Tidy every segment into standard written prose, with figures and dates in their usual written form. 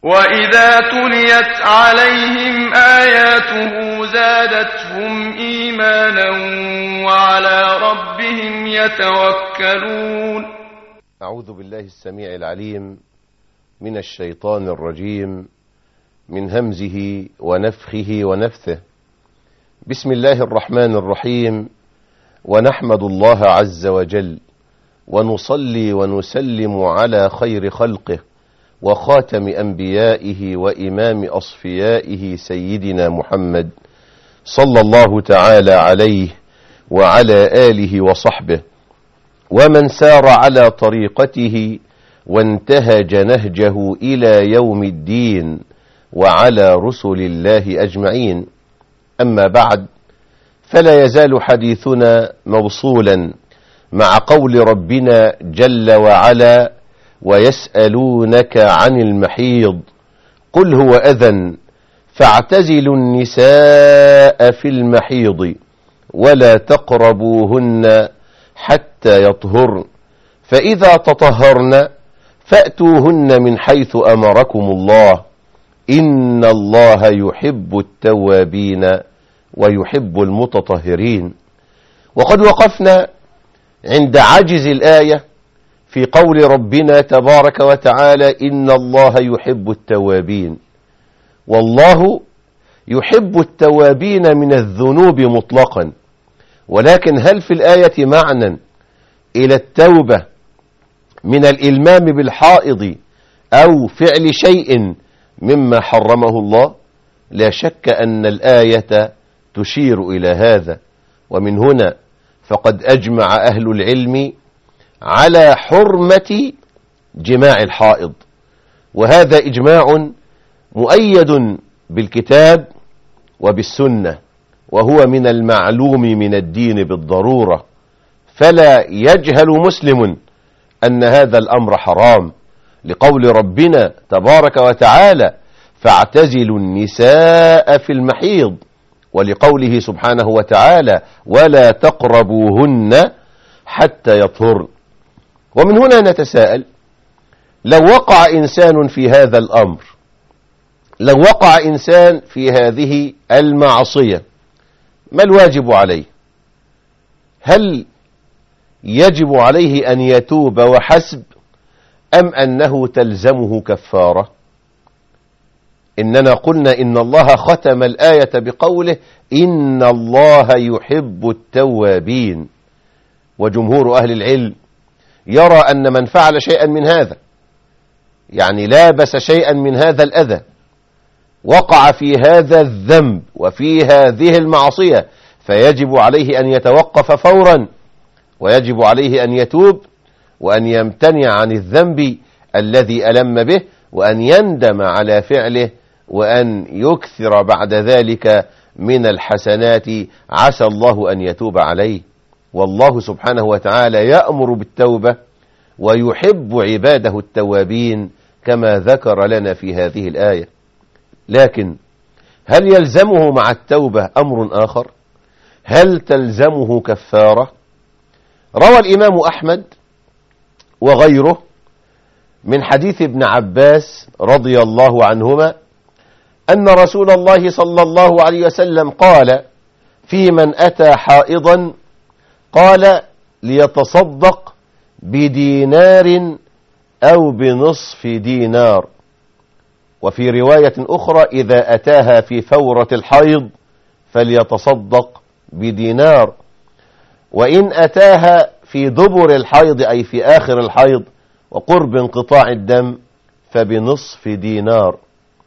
وإذا تليت عليهم آياته زادتهم إيمانا وعلى ربهم يتوكلون. أعوذ بالله السميع العليم من الشيطان الرجيم، من همزه ونفخه ونفثه. بسم الله الرحمن الرحيم، ونحمد الله عز وجل ونصلي ونسلم على خير خلقه وخاتم أنبيائه وإمام أصفيائه سيدنا محمد صلى الله تعالى عليه وعلى آله وصحبه ومن سار على طريقته وانتهج نهجه إلى يوم الدين وعلى رسل الله أجمعين. أما بعد، فلا يزال حديثنا موصولا مع قول ربنا جل وعلا: ويسألونك عن المحيض قل هو أذى فاعتزلوا النساء في المحيض ولا تقربوهن حتى يطهرن فإذا تطهرن فأتوهن من حيث أمركم الله إن الله يحب التوابين ويحب المتطهرين. وقد وقفنا عند عجز الآية في قول ربنا تبارك وتعالى: إن الله يحب التوابين. والله يحب التوابين من الذنوب مطلقا، ولكن هل في الآية معنى إلى التوبة من الإلمام بالحائض أو فعل شيء مما حرمه الله؟ لا شك أن الآية تشير إلى هذا، ومن هنا فقد أجمع أهل العلم على حرمة جماع الحائض، وهذا إجماع مؤيد بالكتاب وبالسنة، وهو من المعلوم من الدين بالضرورة، فلا يجهل مسلم أن هذا الأمر حرام، لقول ربنا تبارك وتعالى: فاعتزلوا النساء في المحيض، ولقوله سبحانه وتعالى: ولا تقربوهن حتى يطهرن. ومن هنا نتساءل: لو وقع إنسان في هذا الأمر، لو وقع إنسان في هذه المعصية، ما الواجب عليه؟ هل يجب عليه أن يتوب وحسب، أم أنه تلزمه كفارة؟ إننا قلنا إن الله ختم الآية بقوله: إن الله يحب التوابين. وجمهور أهل العلم يرى أن من فعل شيئا من هذا، يعني لابس شيئا من هذا الأذى، وقع في هذا الذنب وفي هذه المعصية، فيجب عليه أن يتوقف فورا، ويجب عليه أن يتوب وأن يمتنع عن الذنب الذي ألم به، وأن يندم على فعله، وأن يكثر بعد ذلك من الحسنات، عسى الله أن يتوب عليه. والله سبحانه وتعالى يأمر بالتوبة ويحب عباده التوابين كما ذكر لنا في هذه الآية. لكن هل يلزمه مع التوبة أمر آخر؟ هل تلزمه كفارة؟ روى الإمام أحمد وغيره من حديث ابن عباس رضي الله عنهما أن رسول الله صلى الله عليه وسلم قال في من أتى حائضا، قال: ليتصدق بدينار أو بنصف دينار. وفي رواية أخرى: إذا أتاها في فورة الحيض فليتصدق بدينار، وإن أتاها في دبر الحيض أي في آخر الحيض وقرب انقطاع الدم فبنصف دينار.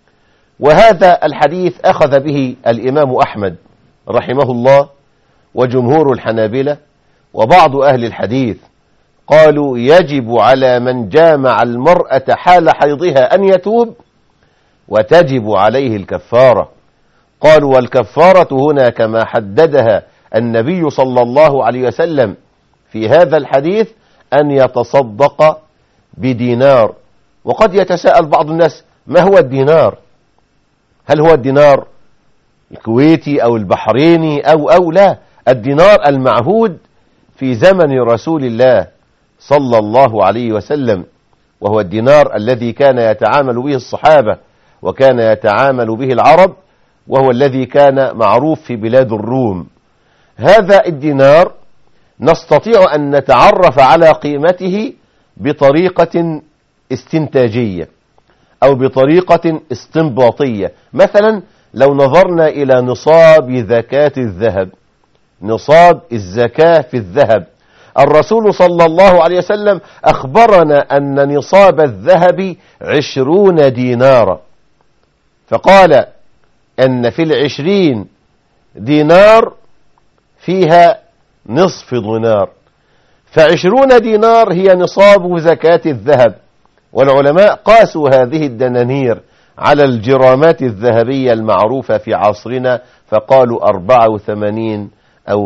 وهذا الحديث أخذ به الإمام أحمد رحمه الله وجمهور الحنابلة وبعض أهل الحديث، قالوا: يجب على من جامع المرأة حال حيضها أن يتوب، وتجب عليه الكفارة. قالوا: والكفارة هنا كما حددها النبي صلى الله عليه وسلم في هذا الحديث أن يتصدق بدينار. وقد يتساءل بعض الناس: ما هو الدينار؟ هل هو الدينار الكويتي أو البحريني أو لا، الدينار المعهود في زمن رسول الله صلى الله عليه وسلم، وهو الدينار الذي كان يتعامل به الصحابة وكان يتعامل به العرب، وهو الذي كان معروف في بلاد الروم. هذا الدينار نستطيع أن نتعرف على قيمته بطريقة استنتاجية أو بطريقة استنباطية. مثلا لو نظرنا إلى نصاب زكاة الذهب، نصاب الزكاة في الذهب، الرسول صلى الله عليه وسلم أخبرنا أن نصاب الذهب 20 دينارا، فقال أن في 20 دينار فيها نصف دينار، ف20 دينار هي نصاب زكاة الذهب. والعلماء قاسوا هذه الدنانير على الجرامات الذهبية المعروفة في عصرنا، فقالوا 84 أو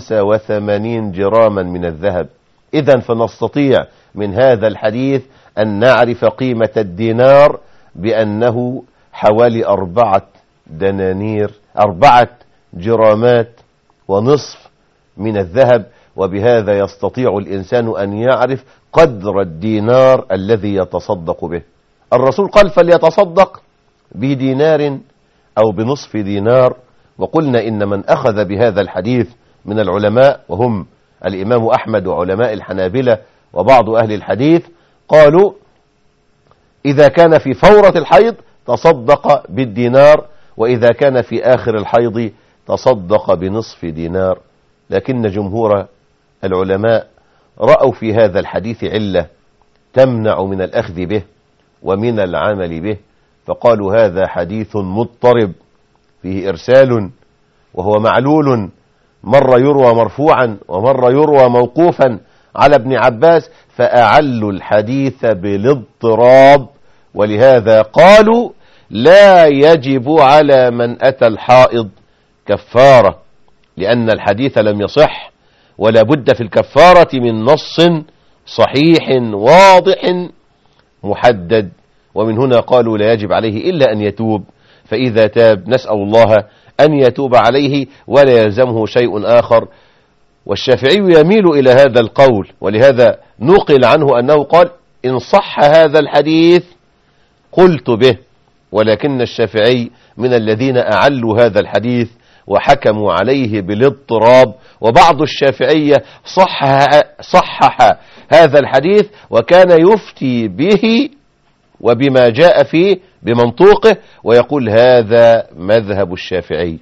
85 جراما من الذهب. إذن فنستطيع من هذا الحديث أن نعرف قيمة الدينار بأنه حوالي 4 دنانير، 4 جرامات ونصف من الذهب. وبهذا يستطيع الإنسان أن يعرف قدر الدينار الذي يتصدق به. الرسول قال فليتصدق بدينار أو بنصف دينار. وقلنا إن من أخذ بهذا الحديث من العلماء وهم الإمام أحمد وعلماء الحنابلة وبعض أهل الحديث قالوا إذا كان في فورة الحيض تصدق بالدينار، وإذا كان في آخر الحيض تصدق بنصف دينار. لكن جمهور العلماء رأوا في هذا الحديث علة تمنع من الأخذ به ومن العمل به، فقالوا هذا حديث مضطرب فيه إرسال وهو معلول، مرة يروى مرفوعا ومرة يروى موقوفا على ابن عباس، فأعلوا الحديث بالاضطراب. ولهذا قالوا لا يجب على من أتى الحائض كفارة، لأن الحديث لم يصح، ولا بد في الكفارة من نص صحيح واضح محدد. ومن هنا قالوا لا يجب عليه إلا أن يتوب، فإذا تاب نسأل الله أن يتوب عليه ولا يلزمه شيء آخر. والشافعي يميل إلى هذا القول، ولهذا نقل عنه أنه قال إن صح هذا الحديث قلت به. ولكن الشافعي من الذين أعلوا هذا الحديث وحكموا عليه بالاضطراب، وبعض الشافعية صحح هذا الحديث وكان يفتي به وبما جاء فيه بمنطوقه، ويقول هذا مذهب الشافعي.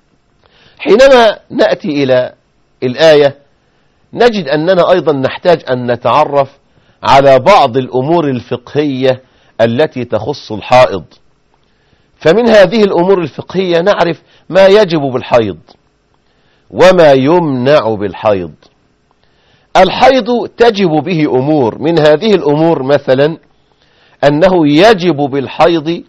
حينما نأتي إلى الآية نجد أننا أيضا نحتاج أن نتعرف على بعض الأمور الفقهية التي تخص الحائض. فمن هذه الأمور الفقهية نعرف ما يجب بالحيض وما يمنع بالحيض. الحيض تجب به أمور، من هذه الأمور مثلا أنه يجب بالحيض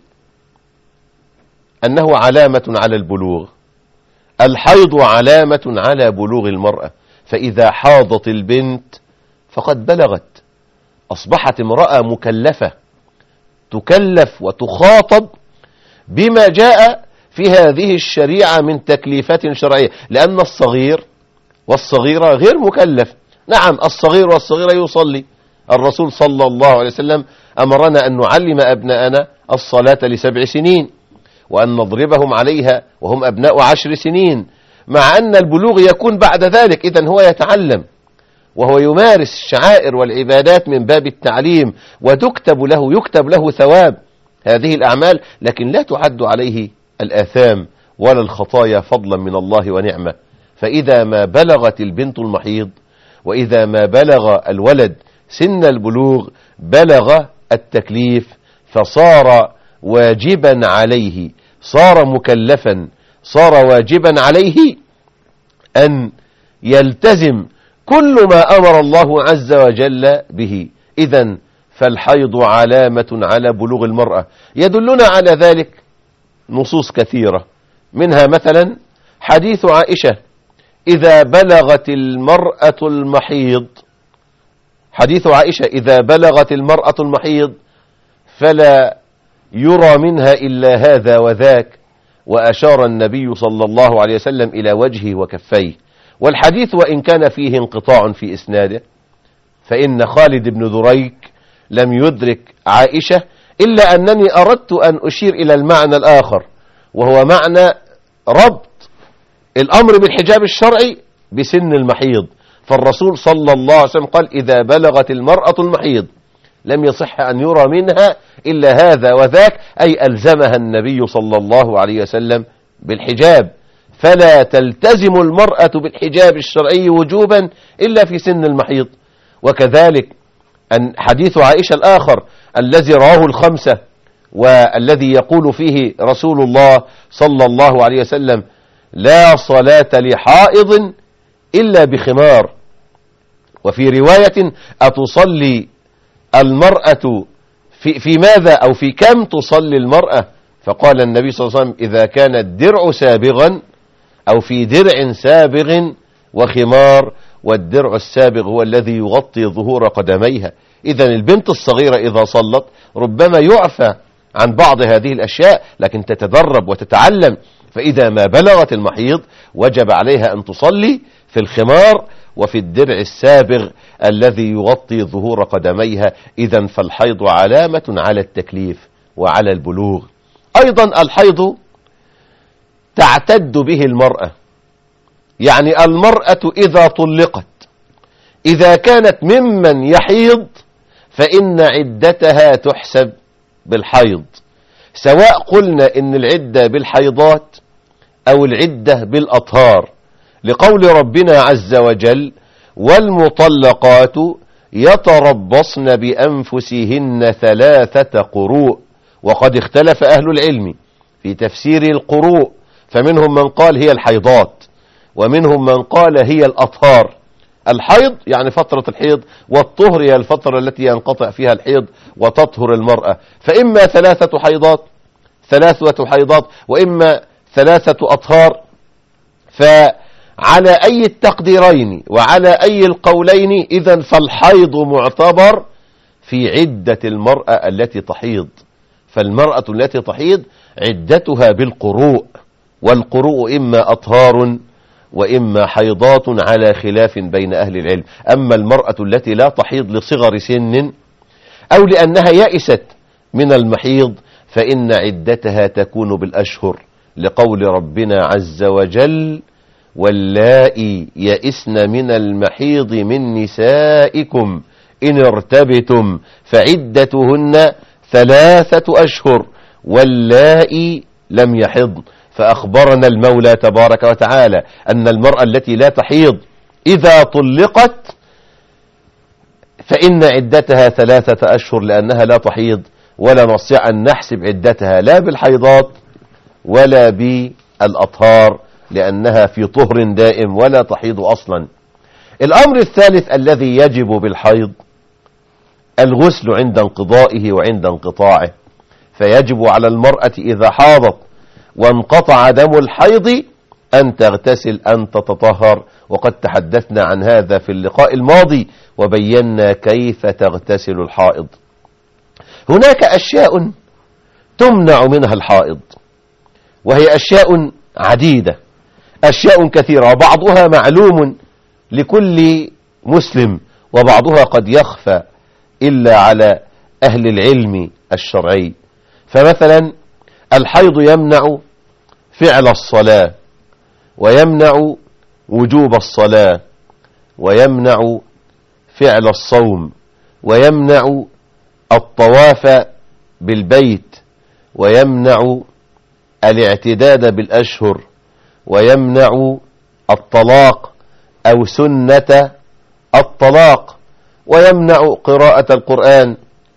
أنه علامة على البلوغ. الحيض علامة على بلوغ المرأة، فإذا حاضت البنت فقد بلغت، أصبحت امرأة مكلفة، تكلف وتخاطب بما جاء في هذه الشريعة من تكليفات شرعية، لأن الصغير والصغيرة غير مكلف. نعم الصغير والصغيرة يصلي، الرسول صلى الله عليه وسلم أمرنا أن نعلم أبناءنا الصلاة ل7 سنين، وأن نضربهم عليها وهم أبناء 10 سنين، مع أن البلوغ يكون بعد ذلك. إذن هو يتعلم وهو يمارس الشعائر والعبادات من باب التعليم، وتكتب له ثواب هذه الأعمال، لكن لا تعد عليه الآثام ولا الخطايا فضلا من الله ونعمة. فإذا ما بلغت البنت المحيض وإذا ما بلغ الولد سن البلوغ بلغ التكليف، فصار واجبا عليه، صار مكلفا، صار واجبا عليه أن يلتزم كل ما أمر الله عز وجل به. إذن فالحيض علامة على بلوغ المرأة. يدلنا على ذلك نصوص كثيرة، منها مثلا حديث عائشة إذا بلغت المرأة المحيض، حديث عائشة إذا بلغت المرأة المحيض فلا يرى منها إلا هذا وذاك، وأشار النبي صلى الله عليه وسلم إلى وجهه وكفيه. والحديث وإن كان فيه انقطاع في إسناده، فإن خالد بن دريك لم يدرك عائشة، إلا أنني أردت أن أشير إلى المعنى الآخر، وهو معنى ربط الأمر بالحجاب الشرعي بسن المحيض. فالرسول صلى الله عليه وسلم قال: إذا بلغت المرأة المحيض لم يصح أن يرى منها إلا هذا وذاك، أي ألزمها النبي صلى الله عليه وسلم بالحجاب، فلا تلتزم المرأة بالحجاب الشرعي وجوبا إلا في سن المحيض. وكذلك أن حديث عائشة الآخر الذي رواه الخمسة، والذي يقول فيه رسول الله صلى الله عليه وسلم: لا صلاة لحائض إلا بخمار. وفي رواية: أتصلي المرأة في ماذا أو في كم تصلي المرأة؟ فقال النبي صلى الله عليه وسلم: إذا كان الدرع سابغا أو في درع سابغ وخمار، والدرع السابغ هو الذي يغطي ظهور قدميها. إذا البنت الصغيرة إذا صلت ربما يعفى عن بعض هذه الأشياء، لكن تتدرب وتتعلم، فإذا ما بلغت المحيض وجب عليها أن تصلي في الخمار وفي الدرع السابغ الذي يغطي ظهور قدميها. إذا فالحيض علامة على التكليف وعلى البلوغ. أيضا الحيض تعتد به المرأة، يعني المرأة إذا طلقت إذا كانت ممن يحيض فإن عدتها تحسب بالحيض، سواء قلنا إن العدة بالحيضات أو العدة بالأطهار، لقول ربنا عز وجل: والمطلقات يتربصن بأنفسهن 3 قروء. وقد اختلف أهل العلم في تفسير القروء، فمنهم من قال هي الحيضات، ومنهم من قال هي الأطهار. الحيض يعني فترة الحيض، والطهر هي الفترة التي ينقطع فيها الحيض وتطهر المرأة. فإما 3 حيضات وإما 3 أطهار. فعلى أي التقديرين وعلى أي القولين إذن فالحيض معتبر في عدة المرأة التي تحيض. فالمرأة التي تحيض عدتها بالقروء، والقروء إما أطهار وإما حيضات على خلاف بين أهل العلم. أما المرأة التي لا تحيض لصغر سن أو لأنها يئست من المحيض فإن عدتها تكون بالأشهر، لقول ربنا عز وجل: واللائي يئسن من المحيض من نسائكم إن ارتبتم فعدتهن 3 أشهر واللائي لم يحضن. فأخبرنا المولى تبارك وتعالى أن المرأة التي لا تحيض إذا طلقت فإن عدتها 3 أشهر، لأنها لا تحيض، ولا نستطيع أن نحسب عدتها لا بالحيضات ولا بالأطهار، لأنها في طهر دائم ولا تحيض أصلا. الأمر الثالث الذي يجب بالحيض الغسل عند انقضائه وعند انقطاعه. فيجب على المرأة إذا حاضت وانقطع دم الحيض أن تغتسل، أن تتطهر، وقد تحدثنا عن هذا في اللقاء الماضي وبينا كيف تغتسل الحائض. هناك أشياء تمنع منها الحائض، وهي أشياء عديدة، أشياء كثيرة، وبعضها معلوم لكل مسلم وبعضها قد يخفى إلا على أهل العلم الشرعي. فمثلا الحيض يمنع فعل الصلاة، ويمنع وجوب الصلاة، ويمنع فعل الصوم، ويمنع الطواف بالبيت، ويمنع الاعتداد بالأشهر، ويمنع الطلاق أو سنة الطلاق، ويمنع قراءة القرآن،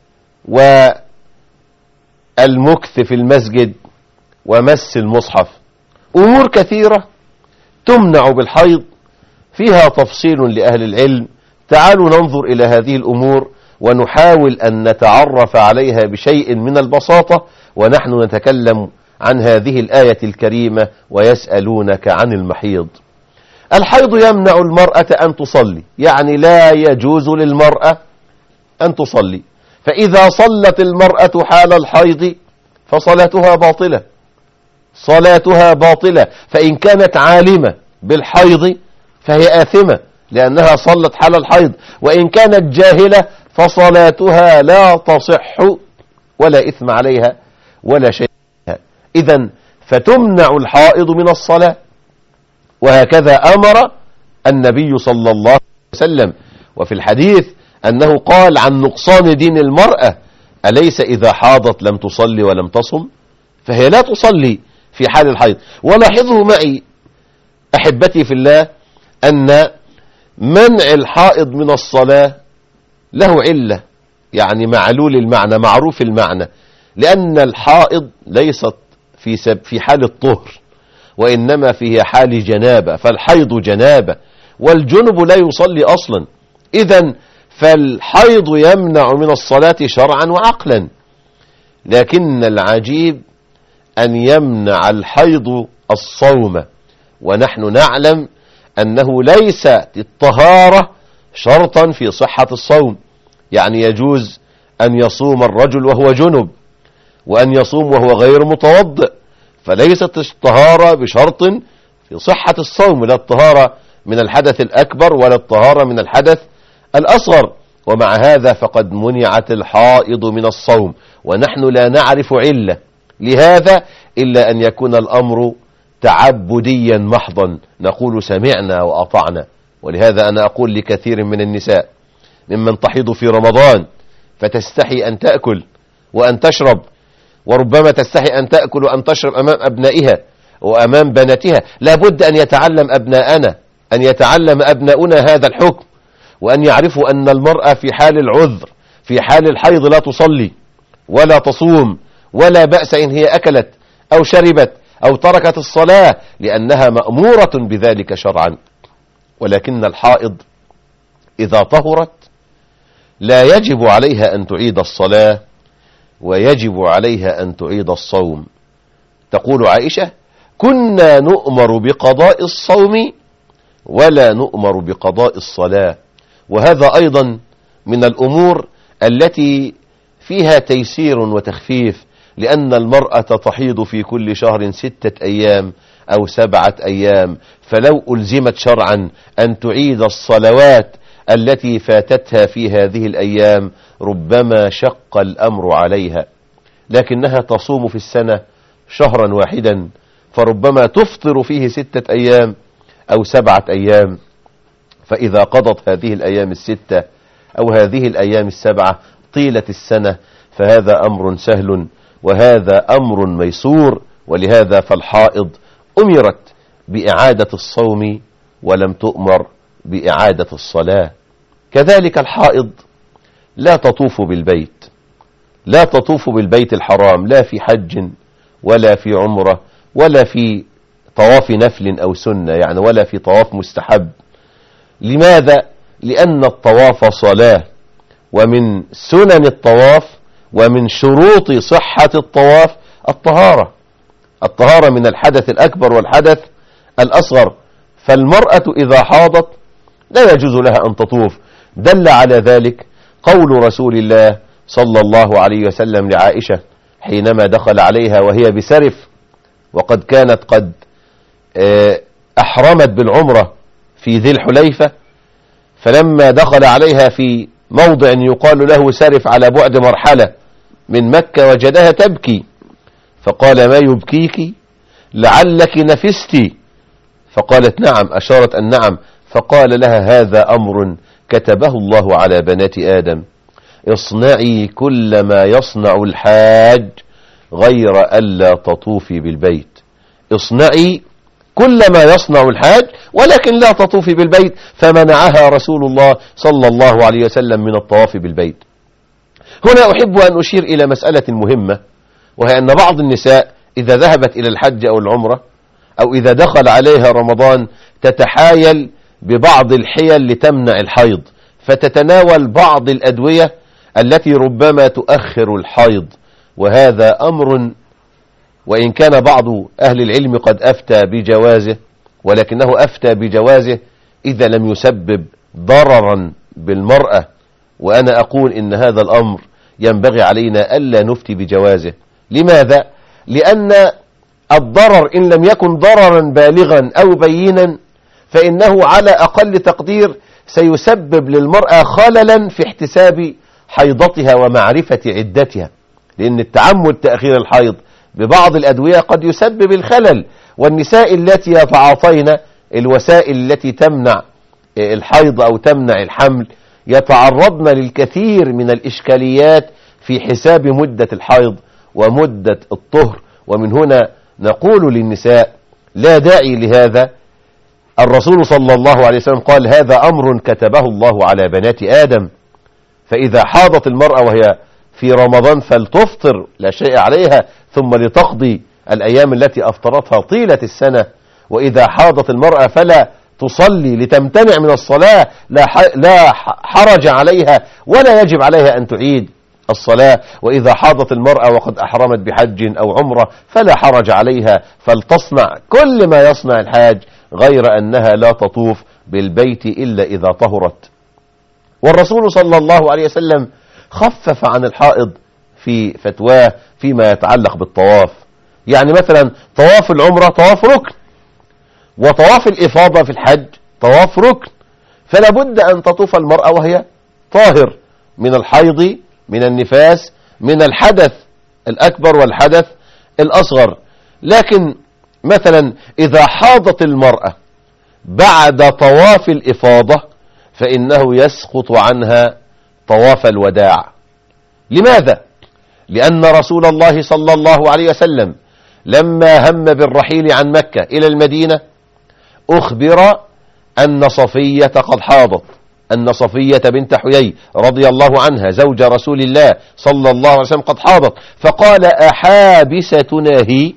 والمكث في المسجد، ومس المصحف. أمور كثيرة تمنع بالحيض فيها تفصيل لأهل العلم. تعالوا ننظر إلى هذه الأمور ونحاول أن نتعرف عليها بشيء من البساطة ونحن نتكلم عن هذه الآية الكريمة: ويسألونك عن المحيض. الحيض يمنع المرأة أن تصلي، يعني لا يجوز للمرأة أن تصلي. فإذا صلت المرأة حال الحيض فصلاتها باطلة، صلاتها باطلة. فإن كانت عالمة بالحيض فهي آثمة لأنها صلت حال الحيض، وإن كانت جاهلة فصلاتها لا تصح ولا إثم عليها ولا شيء. إذن فتمنع الحائض من الصلاة. وهكذا أمر النبي صلى الله عليه وسلم. وفي الحديث أنه قال عن نقصان دين المرأة: أليس إذا حاضت لم تصلي ولم تصم؟ فهي لا تصلي في حال الحيض. ولاحظوا معي أحبتي في الله أن منع الحائض من الصلاة له علة، يعني معلول المعنى معروف المعنى، لأن الحائض ليست في حال الطهر، وإنما في حال جنابة، فالحيض جنابة، والجنب لا يصلي أصلا. إذن فالحيض يمنع من الصلاة شرعا وعقلا. لكن العجيب أن يمنع الحيض الصوم، ونحن نعلم أنه ليس الطهارة شرطا في صحة الصوم. يعني يجوز أن يصوم الرجل وهو جنب، وأن يصوم وهو غير متوضئ، فليست الطهارة بشرط في صحة الصوم، لا الطهارة من الحدث الأكبر ولا الطهارة من الحدث الأصغر. ومع هذا فقد منعت الحائض من الصوم، ونحن لا نعرف علة لهذا إلا أن يكون الأمر تعبديا محضا، نقول سمعنا وأطعنا. ولهذا أنا أقول لكثير من النساء ممن تحيض في رمضان فتستحي أن تأكل وأن تشرب، وربما تستحي أن تأكل وأن تشرب أمام أبنائها وأمام بناتها، لابد أن يتعلم أبناءنا، أن يتعلم أبناؤنا هذا الحكم، وأن يعرفوا أن المرأة في حال العذر في حال الحيض لا تصلي ولا تصوم، ولا بأس إن هي أكلت أو شربت أو تركت الصلاة، لأنها مأمورة بذلك شرعا. ولكن الحائض إذا طهرت لا يجب عليها أن تعيد الصلاة، ويجب عليها أن تعيد الصوم. تقول عائشة: كنا نؤمر بقضاء الصوم ولا نؤمر بقضاء الصلاة. وهذا أيضا من الأمور التي فيها تيسير وتخفيف، لأن المرأة تحيض في كل شهر 6 أيام أو 7 أيام، فلو ألزمت شرعا أن تعيد الصلوات التي فاتتها في هذه الأيام ربما شق الأمر عليها. لكنها تصوم في السنة شهرا واحدا، فربما تفطر فيه 6 أيام أو 7 أيام، فإذا قضت هذه الأيام 6 أو هذه الأيام 7 طيلة السنة فهذا أمر سهل وهذا أمر ميسور. ولهذا فالحائض أمرت بإعادة الصوم ولم تؤمر بإعادة الصلاة. كذلك الحائض لا تطوف بالبيت، لا تطوف بالبيت الحرام، لا في حج ولا في عمرة ولا في طواف نفل أو سنة، يعني ولا في طواف مستحب. لماذا؟ لأن الطواف صلاة، ومن سنن الطواف ومن شروط صحة الطواف الطهارة من الحدث الأكبر والحدث الأصغر. فالمرأة إذا حاضت لا يجوز لها أن تطوف. دل على ذلك قول رسول الله صلى الله عليه وسلم لعائشة حينما دخل عليها وهي بسرف، وقد كانت قد أحرمت بالعمرة في ذي الحليفة، فلما دخل عليها في موضع يقال له سرف على بعد مرحلة من مكة وجدها تبكي، فقال: ما يبكيك؟ لعلك نفستي. فقالت: نعم، أشارت أن نعم. فقال لها: هذا أمر كتبه الله على بنات آدم، اصنعي كل ما يصنع الحاج غير ألا تطوفي بالبيت. اصنعي كل ما يصنع الحاج ولكن لا تطوفي بالبيت. فمنعها رسول الله صلى الله عليه وسلم من الطواف بالبيت. هنا أحب أن أشير إلى مسألة مهمة، وهي أن بعض النساء إذا ذهبت إلى الحج أو العمرة أو إذا دخل عليها رمضان تتحايل ببعض الحيل لتمنع الحيض، فتتناول بعض الأدوية التي ربما تؤخر الحيض. وهذا أمر وإن كان بعض أهل العلم قد أفتى بجوازه، ولكنه أفتى بجوازه إذا لم يسبب ضررا بالمرأة. وأنا أقول إن هذا الأمر ينبغي علينا ألا نفتي بجوازه. لماذا؟ لأن الضرر إن لم يكن ضررا بالغا أو بينا فإنه على أقل تقدير سيسبب للمرأة خللا في احتساب حيضتها ومعرفة عدتها، لأن التعمد تأخير الحيض ببعض الأدوية قد يسبب الخلل. والنساء التي يتعاطين الوسائل التي تمنع الحيض أو تمنع الحمل يتعرضن للكثير من الإشكاليات في حساب مدة الحيض ومدة الطهر. ومن هنا نقول للنساء لا داعي لهذا. الرسول صلى الله عليه وسلم قال هذا أمر كتبه الله على بنات آدم، فإذا حاضت المرأة وهي في رمضان فلتفطر لا شيء عليها، ثم لتقضي الأيام التي أفطرتها طيلة السنة. وإذا حاضت المرأة فلا تصلي لتمتنع من الصلاة، لا حرج عليها ولا يجب عليها أن تعيد الصلاة. وإذا حاضت المرأة وقد أحرمت بحج أو عمرة فلا حرج عليها، فلتصنع كل ما يصنع الحاج، غير أنها لا تطوف بالبيت إلا إذا طهرت. والرسول صلى الله عليه وسلم خفف عن الحائض في فتواه فيما يتعلق بالطواف. يعني مثلا طواف العمرة طواف ركن، وطواف الإفاضة في الحج طواف ركن، فلا بد أن تطوف المرأة وهي طاهر من الحيض، من النفاس، من الحدث الأكبر والحدث الأصغر. لكن مثلا إذا حاضت المرأة بعد طواف الإفاضة فإنه يسقط عنها طواف الوداع. لماذا؟ لأن رسول الله صلى الله عليه وسلم لما هم بالرحيل عن مكة إلى المدينة أخبر أن صفية قد حاضت، أن صفية بنت حيي رضي الله عنها زوج رسول الله صلى الله عليه وسلم قد حاضت، فقال أحابستنا هي؟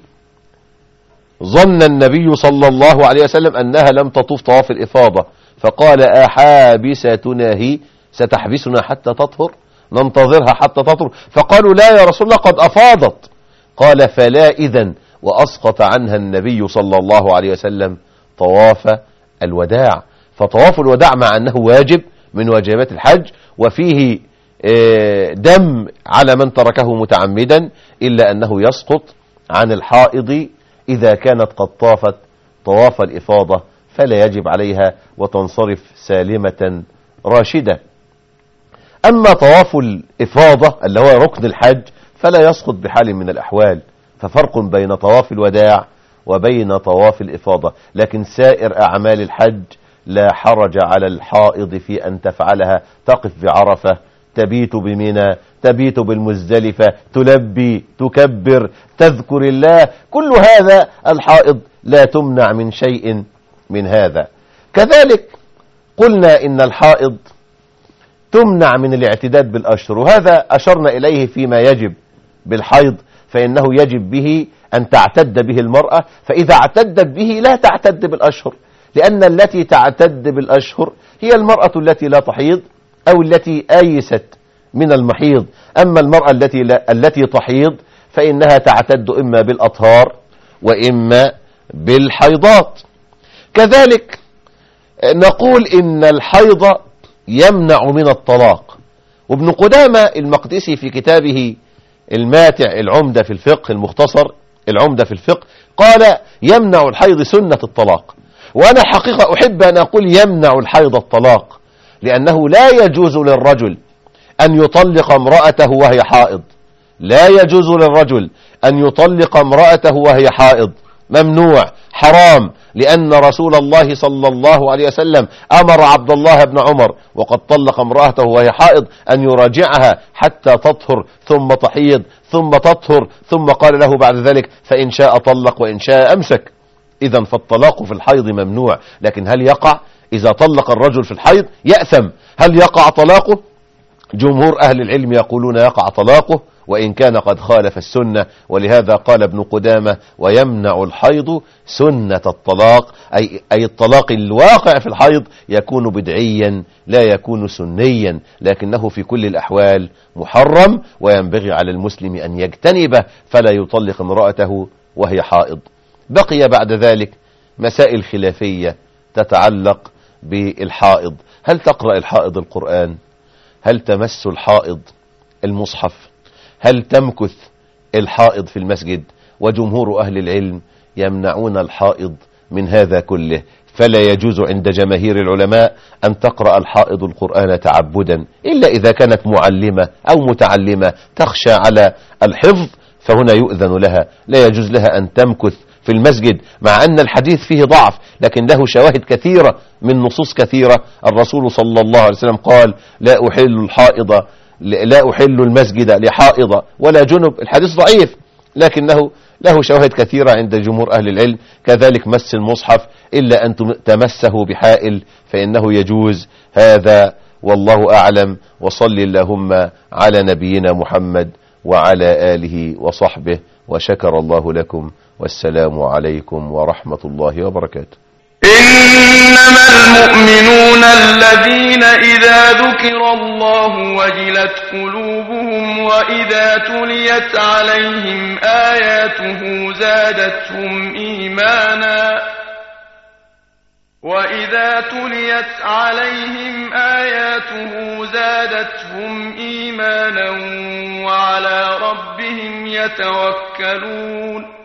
ظن النبي صلى الله عليه وسلم أنها لم تطوف طواف الإفاضة، فقال أحابستنا هي؟ ستحبسنا حتى تطهر؟ ننتظرها حتى تطهر؟ فقالوا لا يا رسول الله قد أفاضت. قال فلا إذن، وأسقط عنها النبي صلى الله عليه وسلم طواف الوداع. فطواف الوداع مع أنه واجب من واجبات الحج وفيه دم على من تركه متعمدا، إلا أنه يسقط عن الحائض إذا كانت قد طافت طواف الإفاضة، فلا يجب عليها وتنصرف سالمة راشدة. أما طواف الإفاضة اللي هو ركن الحج فلا يسقط بحال من الأحوال. ففرق بين طواف الوداع وبين طواف الإفاضة. لكن سائر أعمال الحج لا حرج على الحائض في أن تفعلها، تقف بعرفة، تبيت بمنى، تبيت بالمزدلفة، تلبي، تكبر، تذكر الله، كل هذا الحائض لا تمنع من شيء من هذا. كذلك قلنا إن الحائض تمنع من الاعتداد بالأشهر، وهذا أشرنا إليه فيما يجب بالحيض، فإنه يجب به أن تعتد به المرأة، فإذا اعتدت به لا تعتد بالأشهر، لأن التي تعتد بالأشهر هي المرأة التي لا تحيض أو التي آيست من المحيض. أما المرأة التي تحيض فإنها تعتد إما بالأطهار وإما بالحيضات. كذلك نقول إن الحيض يمنع من الطلاق. وابن قدامة المقدسي في كتابه الماتع العمدة في الفقه، المختصر العمدة في الفقه، قال يمنع الحيض سنة الطلاق. وأنا حقيقة أحب أن أقول يمنع الحيض الطلاق، لأنه لا يجوز للرجل أن يطلق امرأته وهي حائض، لا يجوز للرجل أن يطلق امرأته وهي حائض، ممنوع، حرام. لأن رسول الله صلى الله عليه وسلم أمر عبد الله بن عمر وقد طلق امرأته وهي حائض أن يراجعها حتى تطهر ثم تحيض ثم تطهر، ثم قال له بعد ذلك فإن شاء طلق وإن شاء أمسك. إذن فالطلاق في الحيض ممنوع. لكن هل يقع إذا طلق الرجل في الحيض يأثم؟ هل يقع طلاقه؟ جمهور أهل العلم يقولون يقع طلاقه وإن كان قد خالف السنة. ولهذا قال ابن قدامة ويمنع الحيض سنة الطلاق، أي الطلاق الواقع في الحيض يكون بدعيا لا يكون سنيا، لكنه في كل الأحوال محرم وينبغي على المسلم أن يجتنبه، فلا يطلق امرأته وهي حائض. بقي بعد ذلك مسائل خلافية تتعلق بالحائض. هل تقرأ الحائض القرآن؟ هل تمس الحائض المصحف؟ هل تمكث الحائض في المسجد؟ وجمهور أهل العلم يمنعون الحائض من هذا كله، فلا يجوز عند جماهير العلماء أن تقرأ الحائض القرآن تعبدا، إلا إذا كانت معلمة أو متعلمة تخشى على الحفظ، فهنا يؤذن لها، لا يجوز لها أن تمكث في المسجد، مع أن الحديث فيه ضعف لكن له شواهد كثيرة من نصوص كثيرة. الرسول صلى الله عليه وسلم قال: لا أحل المسجد لحائض ولا جنب. الحديث ضعيف لكنه له شواهد كثيرة عند جمهور أهل العلم. كذلك مس المصحف إلا أن تمسه بحائل فإنه يجوز هذا، والله أعلم. وصل اللهم على نبينا محمد وعلى آله وصحبه، وشكر الله لكم، والسلام عليكم ورحمة الله وبركاته. إنما المؤمنون الذين إذا ذكر الله وجلت قلوبهم وإذا تليت عليهم آياته زادتهم إيمانا وعلى ربهم يتوكلون.